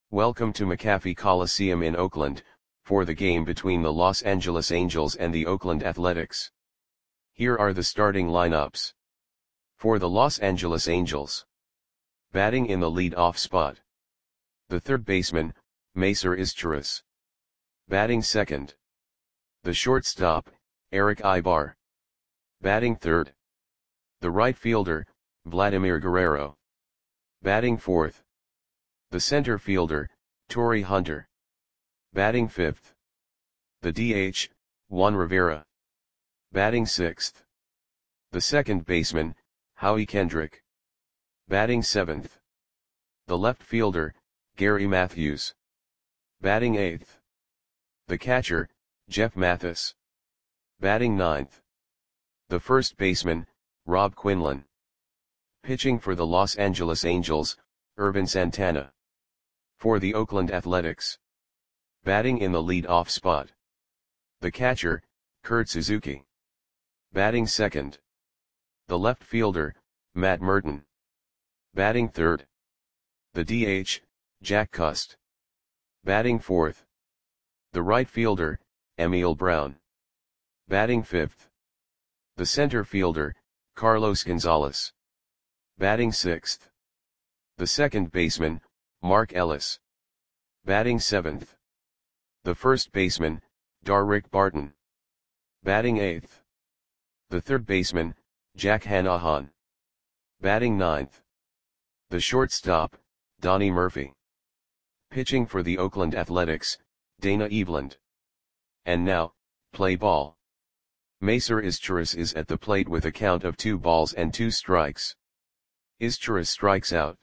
Welcome to McAfee Coliseum in Oakland, for the game between the Los Angeles Angels and the Oakland Athletics. Here are the starting lineups. For the Los Angeles Angels. Batting in the lead-off spot. The third baseman, Macer Izturis. Batting second. The shortstop, Erick Aybar. Batting third. The right fielder, Vladimir Guerrero. Batting fourth. The center fielder, Torii Hunter. Batting fifth. The DH, Juan Rivera. Batting sixth. The second baseman, Howie Kendrick. Batting seventh. The left fielder, Gary Matthews. Batting eighth. The catcher, Jeff Mathis. Batting ninth. The first baseman, Rob Quinlan. Pitching for the Los Angeles Angels, Ervin Santana. For the Oakland Athletics. Batting in the lead-off spot. The catcher, Kurt Suzuki. Batting second. The left fielder, Matt Merton. Batting third. The DH, Jack Cust. Batting fourth. The right fielder, Emil Brown. Batting fifth. The center fielder, Carlos Gonzalez. Batting sixth. The second baseman, Mark Ellis. Batting seventh. The first baseman, Darrick Barton. Batting eighth. The third baseman, Jack Hanahan. Batting ninth. The shortstop, Donnie Murphy. Pitching for the Oakland Athletics, Dana Eveland. And now, play ball. Macer Izturis is at the plate with a count of 2 balls and 2 strikes. Izturis strikes out.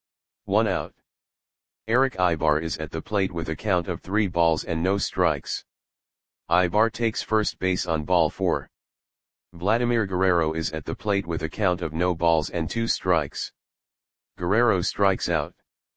1 out. Erick Aybar is at the plate with a count of 3 balls and no strikes. Aybar takes first base on ball 4. Vladimir Guerrero is at the plate with a count of no balls and 2 strikes. Guerrero strikes out.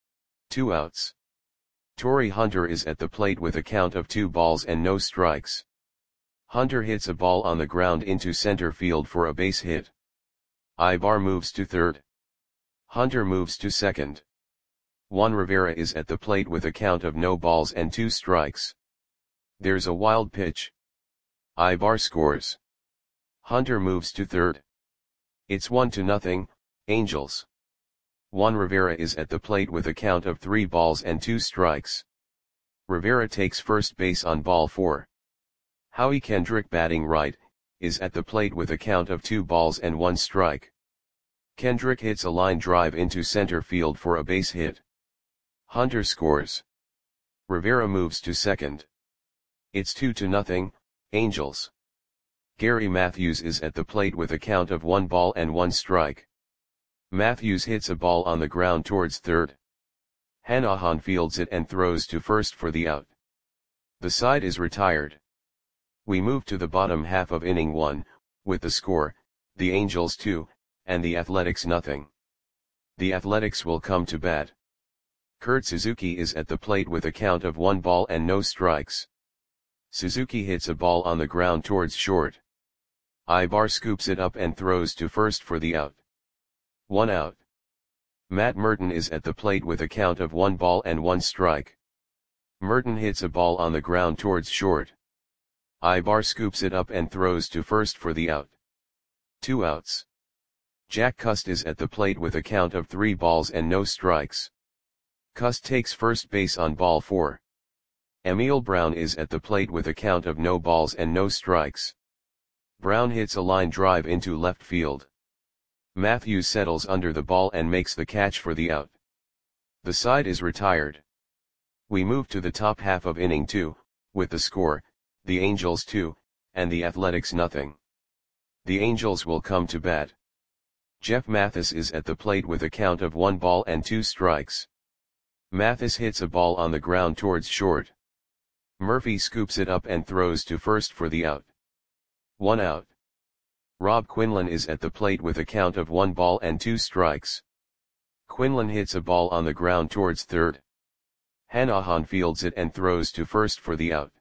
2 outs. Torii Hunter is at the plate with a count of 2 balls and no strikes. Hunter hits a ball on the ground into center field for a base hit. Aybar moves to third. Hunter moves to second. Juan Rivera is at the plate with a count of no balls and 2 strikes. There's a wild pitch. Aybar scores. Hunter moves to third. It's 1-0, Angels. Juan Rivera is at the plate with a count of 3 balls and 2 strikes. Rivera takes first base on ball 4. Howie Kendrick, batting right, is at the plate with a count of 2 balls and 1 strike. Kendrick hits a line drive into center field for a base hit. Hunter scores. Rivera moves to second. It's 2-0, Angels. Gary Matthews is at the plate with a count of 1 ball and 1 strike. Matthews hits a ball on the ground towards third. Hanahan fields it and throws to first for the out. The side is retired. We move to the bottom half of inning 1, with the score, the Angels 2, and the Athletics 0. The Athletics will come to bat. Kurt Suzuki is at the plate with a count of 1 ball and no strikes. Suzuki hits a ball on the ground towards short. Aybar scoops it up and throws to first for the out. 1 out. Matt Merton is at the plate with a count of 1 ball and 1 strike. Merton hits a ball on the ground towards short. Aybar scoops it up and throws to first for the out. 2 outs. Jack Cust is at the plate with a count of 3 balls and no strikes. Cust takes first base on ball 4. Emil Brown is at the plate with a count of no balls and no strikes. Brown hits a line drive into left field. Matthews settles under the ball and makes the catch for the out. The side is retired. We move to the top half of inning 2, with the score, the Angels 2, and the Athletics 0. The Angels will come to bat. Jeff Mathis is at the plate with a count of 1 ball and 2 strikes. Mathis hits a ball on the ground towards short. Murphy scoops it up and throws to first for the out. 1 out. Rob Quinlan is at the plate with a count of 1 ball and 2 strikes. Quinlan hits a ball on the ground towards third. Hanahan fields it and throws to first for the out.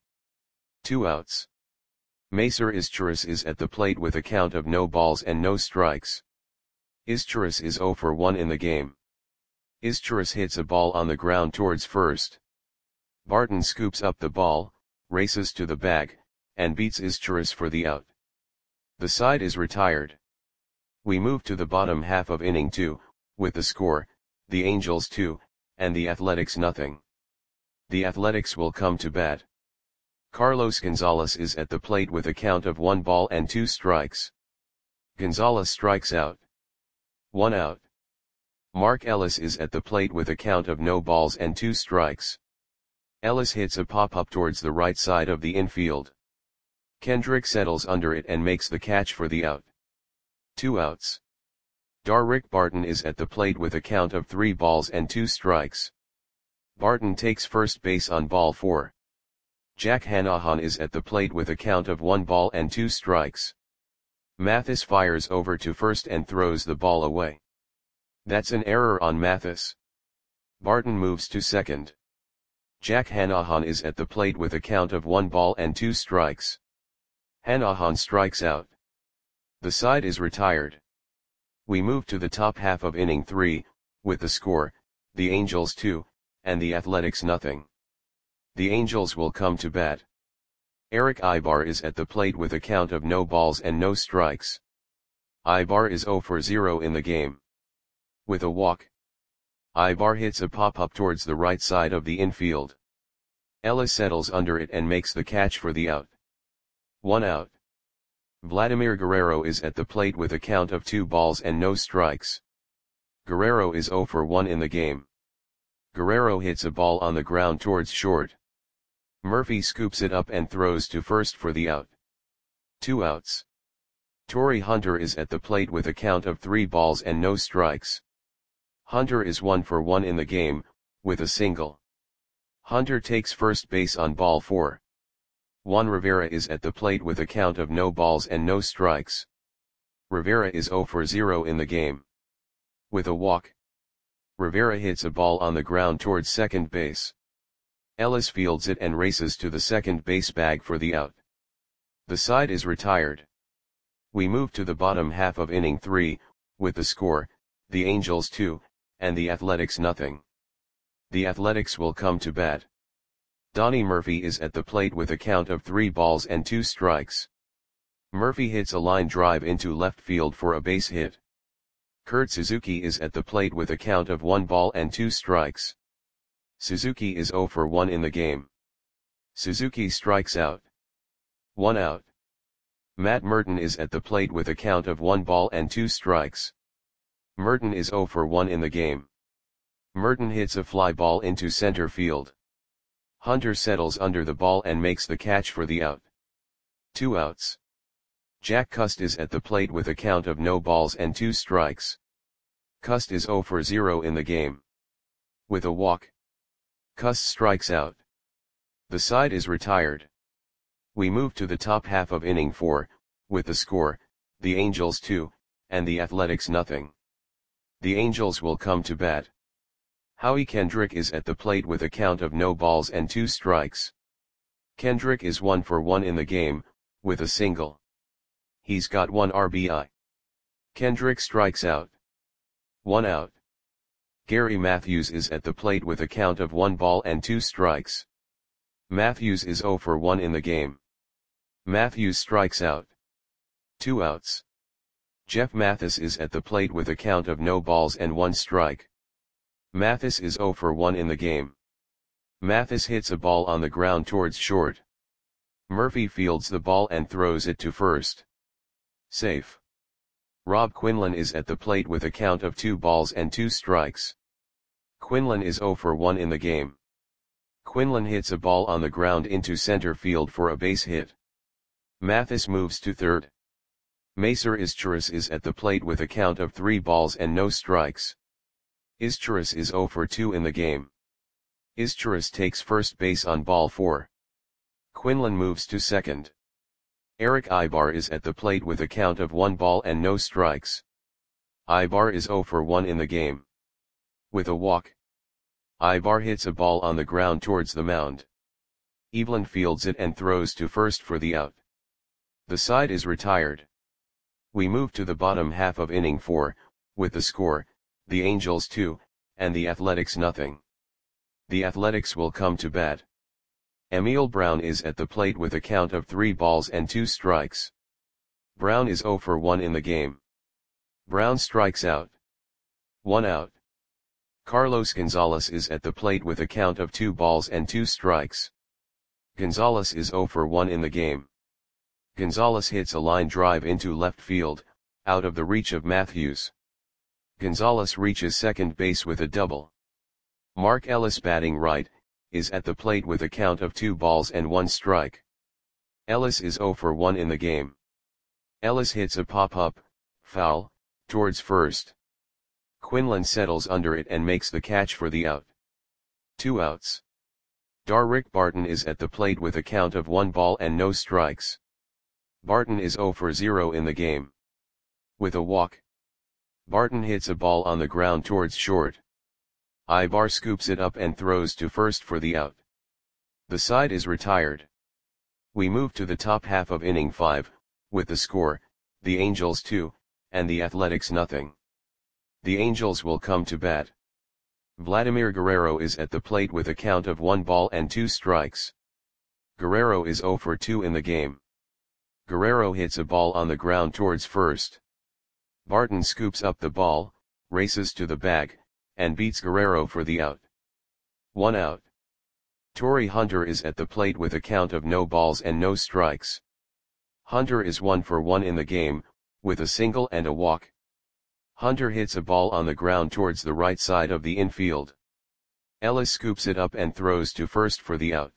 2 outs. Macer Izturis is at the plate with a count of no balls and no strikes. Izturis is 0 for 1 in the game. Izturis hits a ball on the ground towards first. Barton scoops up the ball, races to the bag, and beats Izturis for the out. The side is retired. We move to the bottom half of inning 2, with the score, the Angels 2, and the Athletics nothing. The Athletics will come to bat. Carlos Gonzalez is at the plate with a count of 1 ball and 2 strikes. Gonzalez strikes out. 1 out. Mark Ellis is at the plate with a count of no balls and 2 strikes. Ellis hits a pop-up towards the right side of the infield. Kendrick settles under it and makes the catch for the out. 2 outs. Darrick Barton is at the plate with a count of 3 balls and 2 strikes. Barton takes first base on ball 4. Jack Hanahan is at the plate with a count of 1 ball and 2 strikes. Mathis fires over to first and throws the ball away. That's an error on Mathis. Barton moves to second. Jack Hanahan is at the plate with a count of 1 ball and 2 strikes. Hanahan strikes out. The side is retired. We move to the top half of inning 3, with the score, the Angels 2, and the Athletics nothing. The Angels will come to bat. Eric Ibar is at the plate with a count of no balls and no strikes. Ibar is 0 for 0 in the game. With a walk. Ibar hits a pop-up towards the right side of the infield. Ellis settles under it and makes the catch for the out. 1 out. Vladimir Guerrero is at the plate with a count of 2 balls and no strikes. Guerrero is 0 for 1 in the game. Guerrero hits a ball on the ground towards short. Murphy scoops it up and throws to first for the out. 2 outs. Torrey Hunter is at the plate with a count of 3 balls and no strikes. Hunter is 1 for 1 in the game, with a single. Hunter takes first base on ball 4. Juan Rivera is at the plate with a count of no balls and no strikes. Rivera is 0 for 0 in the game. With a walk. Rivera hits a ball on the ground towards second base. Ellis fields it and races to the second base bag for the out. The side is retired. We move to the bottom half of inning 3, with the score, the Angels 2, and the Athletics nothing. The Athletics will come to bat. Donnie Murphy is at the plate with a count of 3 balls and 2 strikes. Murphy hits a line drive into left field for a base hit. Kurt Suzuki is at the plate with a count of 1 ball and 2 strikes. Suzuki is 0 for 1 in the game. Suzuki strikes out. 1 out. Matt Merton is at the plate with a count of 1 ball and 2 strikes. Merton is 0 for 1 in the game. Merton hits a fly ball into center field. Hunter settles under the ball and makes the catch for the out. 2 outs. Jack Cust is at the plate with a count of no balls and 2 strikes. Cust is 0 for 0 in the game. With a walk. Cust strikes out. The side is retired. We move to the top half of inning 4, with the score, the Angels 2, and the Athletics nothing. The Angels will come to bat. Howie Kendrick is at the plate with a count of no balls and 2 strikes. Kendrick is 1 for 1 in the game, with a single. He's got 1 RBI. Kendrick strikes out. 1 out. Gary Matthews is at the plate with a count of 1 ball and 2 strikes. Matthews is 0 for 1 in the game. Matthews strikes out. 2 outs. Jeff Mathis is at the plate with a count of no balls and 1 strike. Mathis is 0 for 1 in the game. Mathis hits a ball on the ground towards short. Murphy fields the ball and throws it to first. Safe. Rob Quinlan is at the plate with a count of 2 balls and 2 strikes. Quinlan is 0 for 1 in the game. Quinlan hits a ball on the ground into center field for a base hit. Mathis moves to third. Macer Izturis is at the plate with a count of 3 balls and no strikes. Izturis is 0 for 2 in the game. Izturis takes first base on ball 4. Quinlan moves to second. Eric Ibar is at the plate with a count of 1 ball and no strikes. Ibar is 0 for 1 in the game. With a walk. Ibar hits a ball on the ground towards the mound. Evelyn fields it and throws to first for the out. The side is retired. We move to the bottom half of inning 4, with the score, the Angels 2, and the Athletics nothing. The Athletics will come to bat. Emil Brown is at the plate with a count of 3 balls and 2 strikes. Brown is 0 for 1 in the game. Brown strikes out. 1 out. Carlos Gonzalez is at the plate with a count of 2 balls and 2 strikes. Gonzalez is 0 for 1 in the game. Gonzalez hits a line drive into left field, out of the reach of Matthews. Gonzalez reaches second base with a double. Mark Ellis, batting right, is at the plate with a count of 2 balls and 1 strike. Ellis is 0 for 1 in the game. Ellis hits a pop-up, foul, towards first. Quinlan settles under it and makes the catch for the out. 2 outs. Darrick Barton is at the plate with a count of 1 ball and no strikes. Barton is 0 for 0 in the game. With a walk. Barton hits a ball on the ground towards short. Ibar scoops it up and throws to first for the out. The side is retired. We move to the top half of inning 5, with the score, the Angels 2, and the Athletics nothing. The Angels will come to bat. Vladimir Guerrero is at the plate with a count of 1 ball and 2 strikes. Guerrero is 0 for 2 in the game. Guerrero hits a ball on the ground towards first. Barton scoops up the ball, races to the bag, and beats Guerrero for the out. 1 out. Torii Hunter is at the plate with a count of no balls and no strikes. Hunter is 1 for 1 in the game, with a single and a walk. Hunter hits a ball on the ground towards the right side of the infield. Ellis scoops it up and throws to first for the out.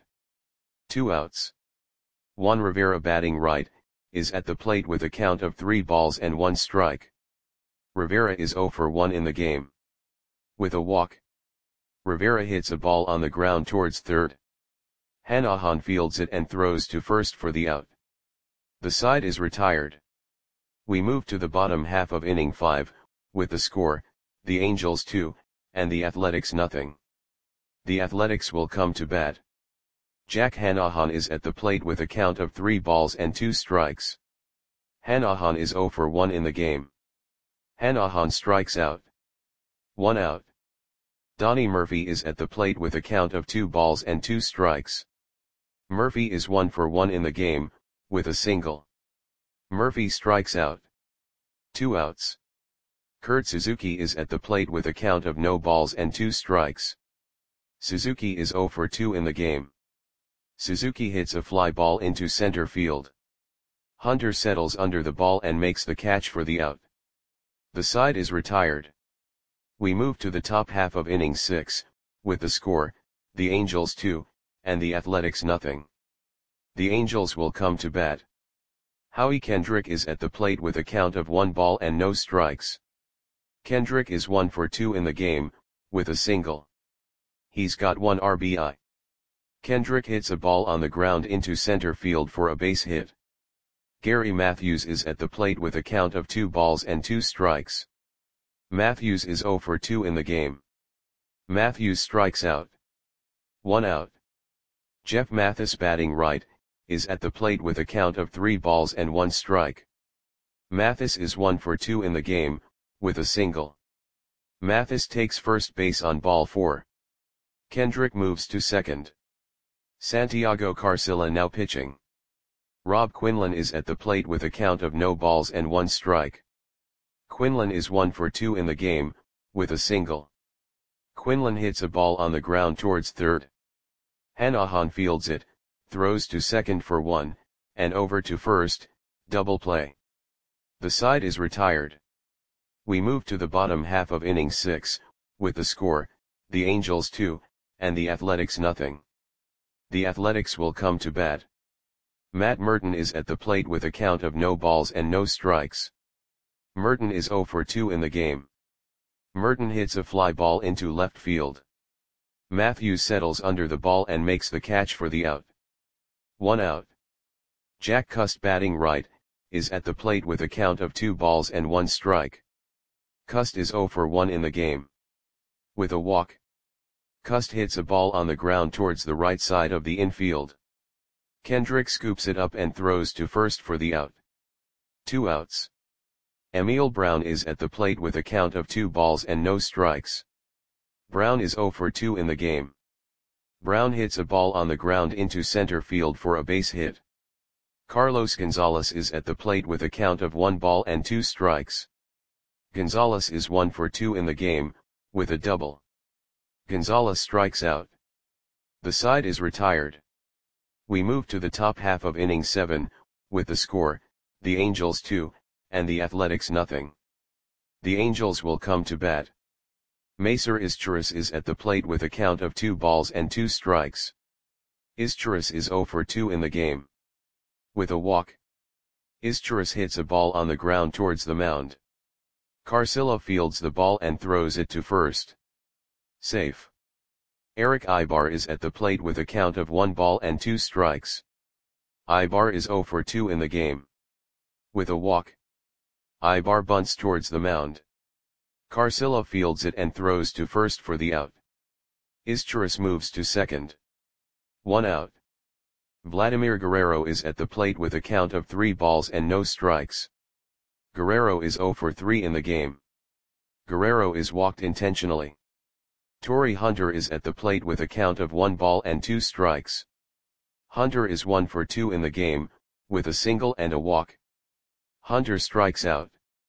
2 outs. Juan Rivera, batting right, is at the plate with a count of 3 balls and 1 strike. Rivera is 0 for 1 in the game. With a walk. Rivera hits a ball on the ground towards third. Hanahan fields it and throws to first for the out. The side is retired. We move to the bottom half of inning 5, with the score, the Angels 2, and the Athletics nothing. The Athletics will come to bat. Jack Hanahan is at the plate with a count of 3 balls and 2 strikes. Hanahan is 0 for 1 in the game. Hanahan strikes out. 1 out. Donnie Murphy is at the plate with a count of 2 balls and 2 strikes. Murphy is 1 for 1 in the game, with a single. Murphy strikes out. 2 outs. Kurt Suzuki is at the plate with a count of no balls and 2 strikes. Suzuki is 0 for 2 in the game. Suzuki hits a fly ball into center field. Hunter settles under the ball and makes the catch for the out. The side is retired. We move to the top half of inning 6, with the score, the Angels 2, and the Athletics nothing. The Angels will come to bat. Howie Kendrick is at the plate with a count of 1 ball and no strikes. Kendrick is 1 for 2 in the game, with a single. He's got 1 RBI. Kendrick hits a ball on the ground into center field for a base hit. Gary Matthews is at the plate with a count of 2 balls and 2 strikes. Matthews is 0 for 2 in the game. Matthews strikes out. 1 out. Jeff Mathis, batting right, is at the plate with a count of 3 balls and 1 strike. Mathis is 1 for 2 in the game, with a single. Mathis takes first base on ball 4. Kendrick moves to second. Santiago Carcilla now pitching. Rob Quinlan is at the plate with a count of no balls and 1 strike. Quinlan is 1 for 2 in the game, with a single. Quinlan hits a ball on the ground towards third. Hanahan fields it, throws to second for 1, and over to first, double play. The side is retired. We move to the bottom half of inning 6, with the score, the Angels 2, and the Athletics nothing. The Athletics will come to bat. Matt Merton is at the plate with a count of no balls and no strikes. Merton is 0 for 2 in the game. Merton hits a fly ball into left field. Matthews settles under the ball and makes the catch for the out. 1 out. Jack Cust, batting right, is at the plate with a count of 2 balls and 1 strike. Cust is 0 for 1 in the game. With a walk. Cust hits a ball on the ground towards the right side of the infield. Kendrick scoops it up and throws to first for the out. 2 outs. Emil Brown is at the plate with a count of 2 balls and no strikes. Brown is 0 for 2 in the game. Brown hits a ball on the ground into center field for a base hit. Carlos Gonzalez is at the plate with a count of 1 ball and 2 strikes. Gonzalez is 1 for 2 in the game, with a double. Gonzalez strikes out. The side is retired. We move to the top half of inning 7, with the score, the Angels 2, and the Athletics nothing. The Angels will come to bat. Macer Izturis is at the plate with a count of 2 balls and 2 strikes. Izturis is 0 for 2 in the game. With a walk. Izturis hits a ball on the ground towards the mound. Carcillo fields the ball and throws it to first. Safe. Eric Ibar is at the plate with a count of 1 ball and 2 strikes. Ibar is 0 for 2 in the game. With a walk. Ibar bunts towards the mound. Carcillo fields it and throws to first for the out. Izturis moves to second. 1 out. Vladimir Guerrero is at the plate with a count of 3 balls and no strikes. Guerrero is 0 for 3 in the game. Guerrero is walked intentionally. Torii Hunter is at the plate with a count of 1 ball and 2 strikes. Hunter is 1 for 2 in the game, with a single and a walk. Hunter strikes out.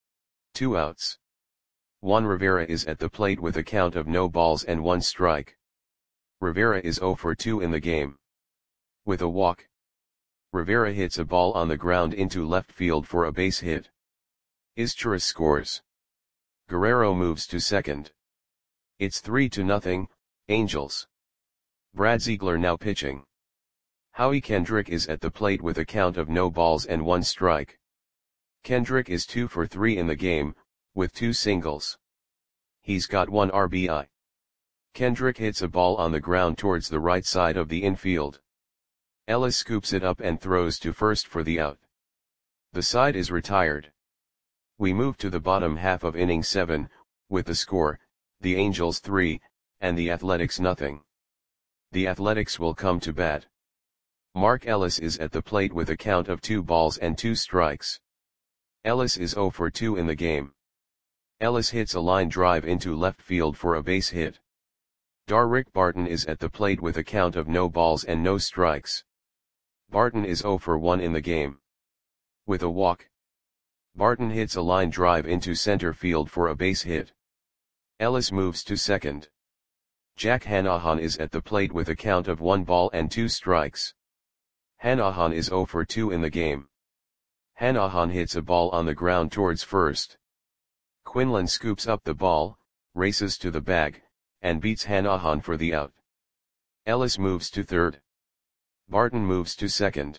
2 outs. Juan Rivera is at the plate with a count of no balls and 1 strike. Rivera is 0 for 2 in the game. With a walk. Rivera hits a ball on the ground into left field for a base hit. Izturis scores. Guerrero moves to second. It's 3-0, Angels. Brad Ziegler now pitching. Howie Kendrick is at the plate with a count of no balls and 1 strike. Kendrick is 2 for 3 in the game, with 2 singles. He's got 1 RBI. Kendrick hits a ball on the ground towards the right side of the infield. Ellis scoops it up and throws to first for the out. The side is retired. We move to the bottom half of inning 7, with the score, the Angels 3, and the Athletics nothing. The Athletics will come to bat. Mark Ellis is at the plate with a count of 2 balls and 2 strikes. Ellis is 0 for 2 in the game. Ellis hits a line drive into left field for a base hit. Darrick Barton is at the plate with a count of no balls and no strikes. Barton is 0 for 1 in the game. With a walk. Barton hits a line drive into center field for a base hit. Ellis moves to second. Jack Hanahan is at the plate with a count of 1 ball and 2 strikes. Hanahan is 0 for 2 in the game. Hanahan hits a ball on the ground towards first. Quinlan scoops up the ball, races to the bag, and beats Hanahan for the out. Ellis moves to third. Barton moves to second.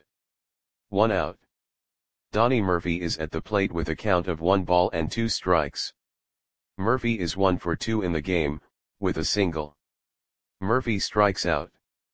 1 out. Donnie Murphy is at the plate with a count of 1 ball and 2 strikes. Murphy is 1 for 2 in the game, with a single. Murphy strikes out.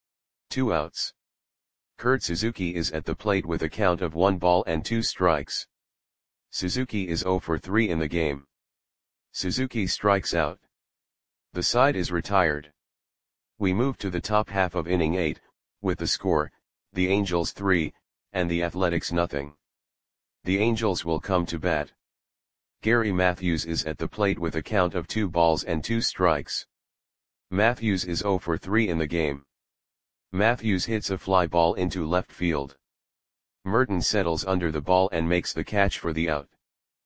2 outs. Kurt Suzuki is at the plate with a count of 1 ball and 2 strikes. Suzuki is 0 for 3 in the game. Suzuki strikes out. The side is retired. We move to the top half of inning 8, with the score, the Angels 3, and the Athletics nothing. The Angels will come to bat. Gary Matthews is at the plate with a count of 2 balls and 2 strikes. Matthews is 0 for 3 in the game. Matthews hits a fly ball into left field. Merton settles under the ball and makes the catch for the out.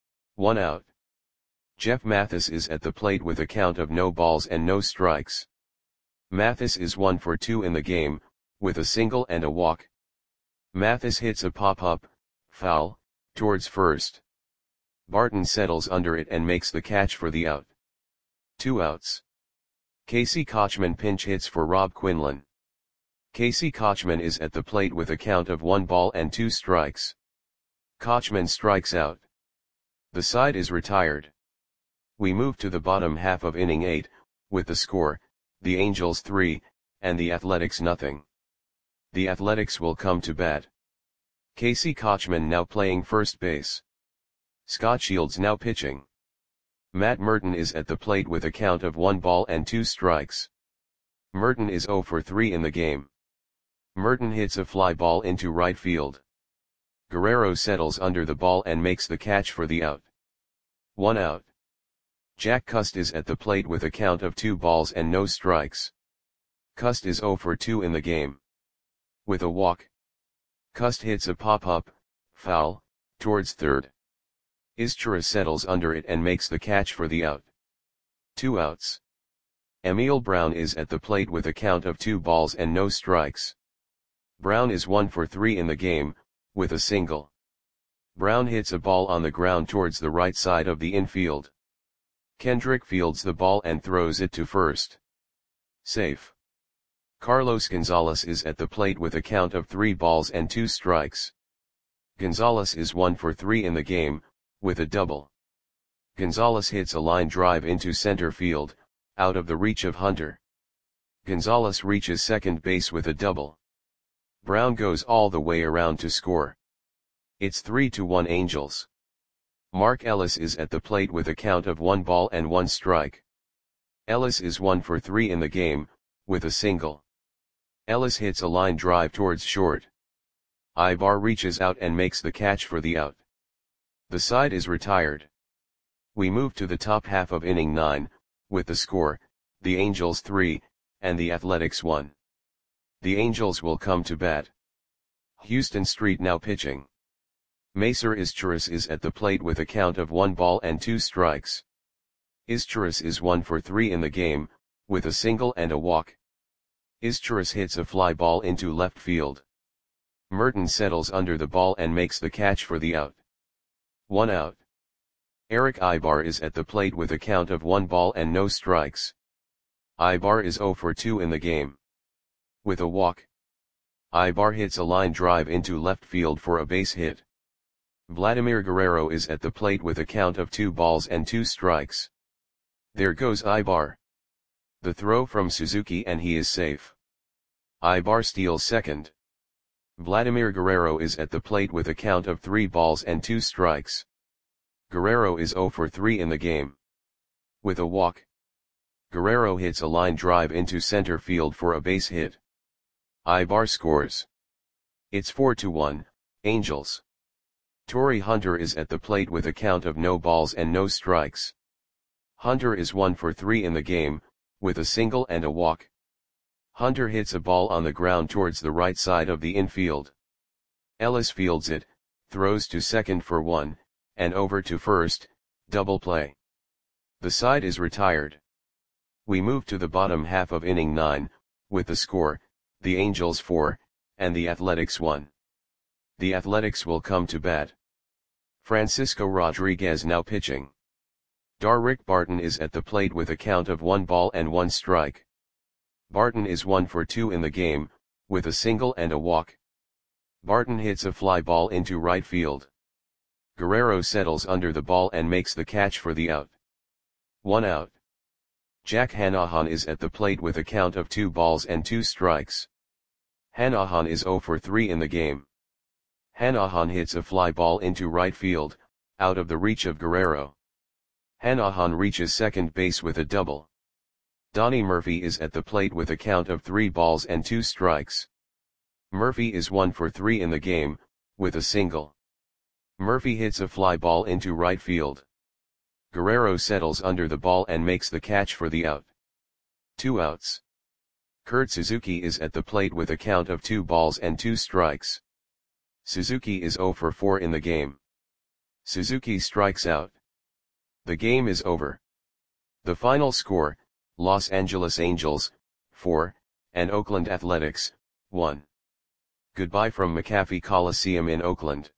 1 out. Jeff Mathis is at the plate with a count of no balls and no strikes. Mathis is 1 for 2 in the game, with a single and a walk. Mathis hits a pop-up, foul, towards first. Barton settles under it and makes the catch for the out. 2 outs. Casey Kotchman pinch hits for Rob Quinlan. Casey Kotchman is at the plate with a count of 1 ball and 2 strikes. Kotchman strikes out. The side is retired. We move to the bottom half of inning 8, with the score, the Angels 3, and the Athletics nothing. The Athletics will come to bat. Casey Kotchman now playing first base. Scott Shields now pitching. Matt Merton is at the plate with a count of 1 ball and 2 strikes. Merton is 0 for 3 in the game. Merton hits a fly ball into right field. Guerrero settles under the ball and makes the catch for the out. 1 out. Jack Cust is at the plate with a count of 2 balls and no strikes. Cust is 0 for 2 in the game. With a walk, Cust hits a pop-up, foul, towards third. Izturis settles under it and makes the catch for the out. 2 outs. Emil Brown is at the plate with a count of 2 balls and no strikes. Brown is 1 for 3 in the game, with a single. Brown hits a ball on the ground towards the right side of the infield. Kendrick fields the ball and throws it to first. Safe. Carlos Gonzalez is at the plate with a count of 3 balls and 2 strikes. Gonzalez is 1 for 3 in the game, with a double. Gonzalez hits a line drive into center field, out of the reach of Hunter. Gonzalez reaches second base with a double. Brown goes all the way around to score. It's 3-1 Angels. Mark Ellis is at the plate with a count of 1 ball and 1 strike. Ellis is 1 for 3 in the game, with a single. Ellis hits a line drive towards short. Ibar reaches out and makes the catch for the out. The side is retired. We move to the top half of inning 9, with the score, the Angels 3, and the Athletics 1. The Angels will come to bat. Houston Street now pitching. Macer Izturis is at the plate with a count of 1 ball and 2 strikes. Izturis is 1 for 3 in the game, with a single and a walk. Izturis hits a fly ball into left field. Merton settles under the ball and makes the catch for the out. 1 out. Eric Ibar is at the plate with a count of 1 ball and no strikes. Ibar is 0 for 2 in the game. With a walk, Ibar hits a line drive into left field for a base hit. Vladimir Guerrero is at the plate with a count of 2 balls and 2 strikes. There goes Ibar. The throw from Suzuki and he is safe. Ibar steals second. Vladimir Guerrero is at the plate with a count of 3 balls and 2 strikes. Guerrero is 0 for 3 in the game. With a walk, Guerrero hits a line drive into center field for a base hit. Ibar scores. It's 4-1, Angels. Torrey Hunter is at the plate with a count of no balls and no strikes. Hunter is 1 for 3 in the game, with a single and a walk. Hunter hits a ball on the ground towards the right side of the infield. Ellis fields it, throws to second for 1, and over to first, double play. The side is retired. We move to the bottom half of inning 9, with the score, the Angels 4, and the Athletics 1. The Athletics will come to bat. Francisco Rodriguez now pitching. Darrick Barton is at the plate with a count of 1 ball and 1 strike. Barton is 1 for 2 in the game, with a single and a walk. Barton hits a fly ball into right field. Guerrero settles under the ball and makes the catch for the out. 1 out. Jack Hanahan is at the plate with a count of 2 balls and 2 strikes. Hanahan is 0 for 3 in the game. Hanahan hits a fly ball into right field, out of the reach of Guerrero. Hanahan reaches second base with a double. Donnie Murphy is at the plate with a count of 3 balls and 2 strikes. Murphy is 1 for 3 in the game, with a single. Murphy hits a fly ball into right field. Guerrero settles under the ball and makes the catch for the out. 2 outs. Kurt Suzuki is at the plate with a count of 2 balls and 2 strikes. Suzuki is 0 for 4 in the game. Suzuki strikes out. The game is over. The final score, Los Angeles Angels, 4, and Oakland Athletics, 1. Goodbye from McAfee Coliseum in Oakland.